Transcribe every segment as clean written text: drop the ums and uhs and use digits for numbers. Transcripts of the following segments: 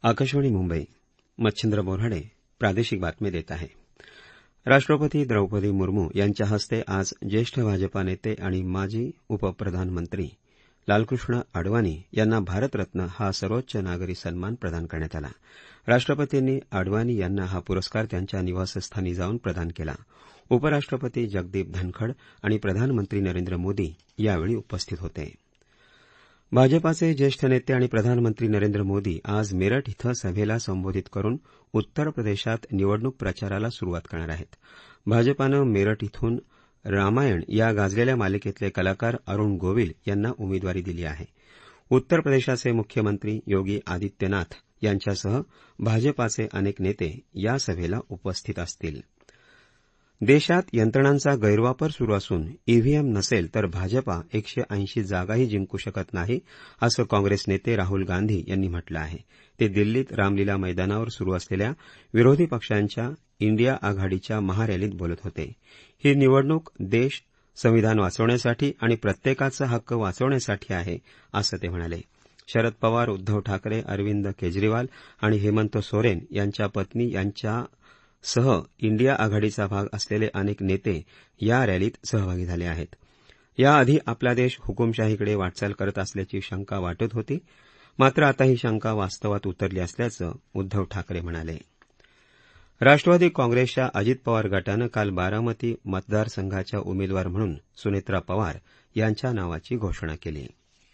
आकाशवाणी मुंबई. मच्छिंद्र बोऱ्हाडे प्रादेशिक बातमी देत आहे. राष्ट्रपती द्रौपदी मुर्मू यांच्या हस्ते आज ज्येष्ठ भाजपा नेते आणि माजी उपप्रधानमंत्री लालकृष्ण अडवाणी यांना भारतरत्न हा सर्वोच्च नागरी सन्मान प्रदान करण्यात आला. राष्ट्रपतींनी अडवाणी यांना हा पुरस्कार त्यांच्या निवासस्थानी जाऊन प्रदान केला. उपराष्ट्रपती जगदीप धनखड आणि प्रधानमंत्री नरेंद्र मोदी यावेळी उपस्थित होते. भाजपाचे ज्येष्ठ नेते आणि प्रधानमंत्री नरेंद्र मोदी आज मेरठ इथं सभेला संबोधित करून उत्तर प्रदेशात निवडणूक प्रचाराला सुरुवात करणार आहेत. भाजपानं मेरठ इथून रामायण या गाजलेल्या मालिकेतले कलाकार अरुण गोविल यांना उमेदवारी दिली आहे. उत्तर प्रदेशाचे मुख्यमंत्री योगी आदित्यनाथ यांच्यासह भाजपाचे अनेक नेते या सभेला उपस्थित असतील. देशात यंत्रणांचा गैरवापर सुरू असून ईव्हीएम नसेल तर भाजपा 180 जागाही जिंकू शकत नाही असं काँग्रेस नेते राहुल गांधी यांनी म्हटलं आहे. ते दिल्लीत रामलीला मैदानावर सुरू असलेल्या विरोधी पक्षांच्या इंडिया आघाडीच्या महारॅलीत बोलत होते. ही निवडणूक देश, संविधान वाचवण्यासाठी आणि प्रत्येकाचा हक्क वाचवण्यासाठी आहे असं ते म्हणाले. शरद पवार, उद्धव ठाकरे, अरविंद केजरीवाल आणि हेमंत सोरेन यांच्या पत्नी यांच्यासह इंडिया आघाडीचा भाग असलेले अनेक नेते या रॅलीत सहभागी झाले आहेत. याआधी आपला देश हुकुमशाहीकडे वाटचाल करत असल्याची शंका वाटत होती, मात्र आता ही शंका वास्तवात उतरली असल्याचं उद्धव ठाकरे म्हणाले. राष्ट्रवादी काँग्रेसच्या अजित पवार गटानं काल बारामती मतदारसंघाच्या उमेदवार म्हणून सुनेत्रा पवार यांच्या नावाची घोषणा केली.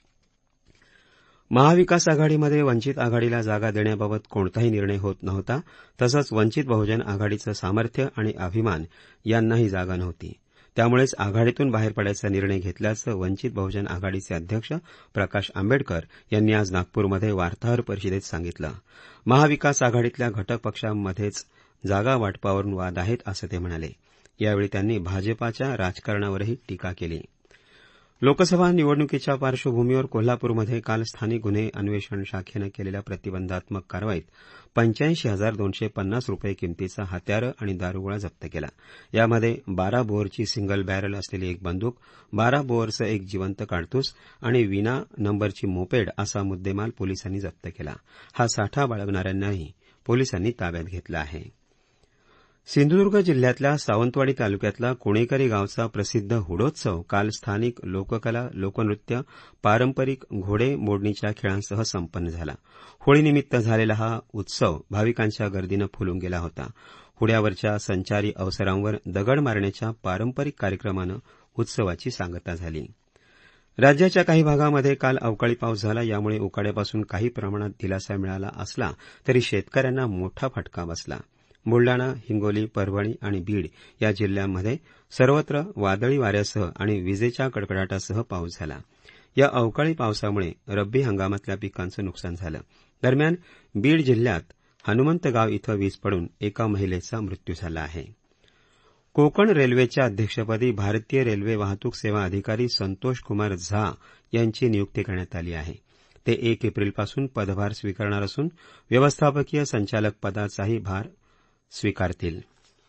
महाविकास आघाडीमध्ये वंचित आघाडीला जागा देण्याबाबत कोणताही निर्णय होत नव्हता. तसंच वंचित बहुजन आघाडीचं सामर्थ्य आणि अभिमान यांनाही जागा नव्हती. त्यामुळेच आघाडीतून बाहेर पडायचा निर्णय घेतल्याचं वंचित बहुजन आघाडीचे अध्यक्ष प्रकाश आंबेडकर यांनी आज नागपूरमध्ये वार्ताहर परिषदेत सांगितलं. महाविकास आघाडीतल्या घटक पक्षांमध्येच जागा वाटपावरून वाद आहेत असं ते म्हणाले. यावेळी त्यांनी भाजपाच्या राजकारणावरही टीका केली. लोकसभा निवडणुकीच्या पार्श्वभूमीवर कोल्हापूरमध्ये काल स्थानिक गुन्हे अन्वेषण शाखेनं केलेल्या प्रतिबंधात्मक कारवाईत 85,250 रुपये किमतीचा हत्यारं आणि दारुगोळा जप्त केला. यामध्ये 12 बोअरची सिंगल बॅरल असलेली एक बंदूक, 12 बोअरचं एक जिवंत काडतूस आणि विना नंबरची मोपेड असा मुद्देमाल पोलिसांनी जप्त केला. हा साठा बाळगणाऱ्यांनाही पोलिसांनी ताब्यात घेतलं आहे. सिंधुदुर्ग जिल्ह्यातल्या सावंतवाडी तालुक्यातला कुणेकरी गावचा प्रसिद्ध हुडोत्सव काल स्थानिक लोककला, लोकनृत्य, पारंपरिक घोडे मोडणीच्या खेळांसह संपन्न झाला. होळीनिमित्त झालेला हा उत्सव भाविकांच्या गर्दीनं फुलून गेला होता. हुड्यावरच्या संचारी अवसरांवर दगड मारण्याच्या पारंपरिक कार्यक्रमानं उत्सवाची सांगता झाली. राज्याच्या काही भागामध्ये काल अवकाळी पाऊस झाला. यामुळे उकाड्यापासून काही प्रमाणात दिलासा मिळाला असला तरी शेतकऱ्यांना मोठा फटका बसला. बुलडाणा, हिंगोली, परभणी आणि बीड या जिल्ह्यांमध्ये सर्वत्र वादळी वाऱ्यासह आणि विजेच्या कडकडाटासह पाऊस झाला. या अवकाळी पावसामुळे रब्बी हंगामातल्या पिकांचं नुकसान झालं. दरम्यान बीड जिल्ह्यात हनुमंतगाव इथं वीज पडून एका महिलेचा मृत्यू झाला आहे. कोकण रेल्वेच्या अध्यक्षपदी भारतीय रेल्वे वाहतूक सेवा अधिकारी संतोष कुमार झा यांची नियुक्ती करण्यात आली आहे. ते 1 एप्रिलपासून पदभार स्वीकारणार असून व्यवस्थापकीय संचालक पदाचाही भार स्वीकारतील.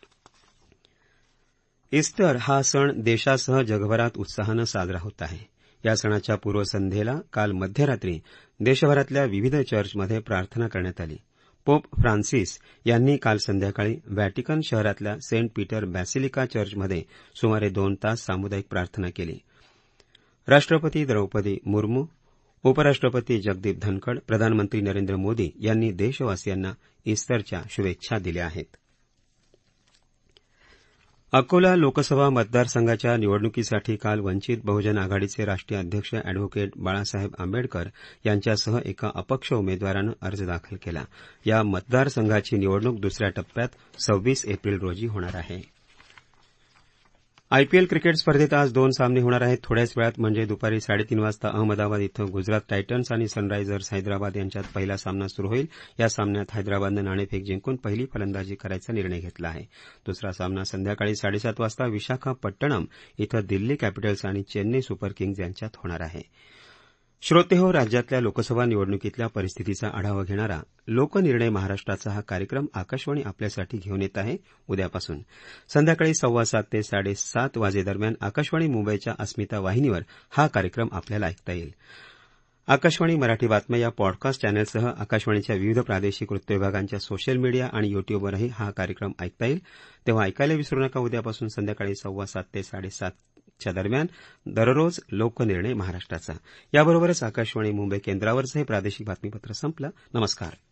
ईस्टर हा सण देशासह जगभरात उत्साहानं साजरा होत आहे. या सणाच्या पूर्वसंध्येला काल मध्यरात्री देशभरातल्या विविध चर्चमध्ये प्रार्थना करण्यात आली. पोप फ्रान्सिस यांनी काल संध्याकाळी व्हॅटिकन शहरातल्या सेंट पीटर बॅसिलिका चर्चमध्ये सुमारे 2 तास सामुदायिक प्रार्थना केली. राष्ट्रपती द्रौपदी मुर्मू, उपराष्ट्रपती जगदीप धनखड, प्रधानमंत्री नरेंद्र मोदी यांनी देशवासियांना ईस्टरच्या शुभेच्छा दिल्या आहेत. अकोला लोकसभा मतदारसंघाच्या निवडणुकीसाठी काल वंचित बहुजन आघाडीचे राष्ट्रीय अध्यक्ष अॅडव्होकेट बाळासाहेब आंबेडकर यांच्यासह एका अपक्ष उमेदवारानं अर्ज दाखल केला. या मतदारसंघाची निवडणूक दुसऱ्या टप्प्यात 26 एप्रिल रोजी होणार आहे. आयपीएल क्रिकेट स्पर्धेत आज 2 सामने होणार आहेत. थोड्याच वेळात म्हणजे दुपारी 3:30 वाजता अहमदाबाद इथं गुजरात टायटन्स आणि सनरायझर्स हैदराबाद यांच्यात पहिला सामना सुरू होईल. या सामन्यात हैदराबादनं नाणेफेक जिंकून पहिली फलंदाजी करायचा निर्णय घेतला आहे. दुसरा सामना संध्याकाळी 7:30 वाजता विशाखापट्टणम इथं दिल्ली कॅपिटल्स आणि चेन्नई सुपर किंग्ज यांच्यात होणार आहे. श्रोतेहो, राज्यातल्या लोकसभा निवडणुकीतल्या परिस्थितीचा आढावा घेणारा लोकनिर्णय महाराष्ट्राचा हा कार्यक्रम आकाशवाणी आपल्यासाठी घेऊन येत आहे. उद्यापासून संध्याकाळी 7:15 ते 7:30 वाजेदरम्यान आकाशवाणी मुंबईच्या अस्मिता वाहिनीवर हा कार्यक्रम आपल्याला ऐकता येईल. आकाशवाणी मराठी बातम्या या पॉडकास्ट चॅनलसह आकाशवाणीच्या विविध प्रादेशिक वृत्तविभागांच्या सोशल मीडिया आणि युट्यूबवरही हा कार्यक्रम ऐकता येईल. तेव्हा ऐकायला विसरू नका. उद्यापासून संध्याकाळी 7:15 ते 7:30च्या दरम्यान दररोज लोकनिर्णय महाराष्ट्राचा. याबरोबरच आकाशवाणी मुंबई केंद्रावरचं हे प्रादेशिक बातमीपत्र संपलं. नमस्कार.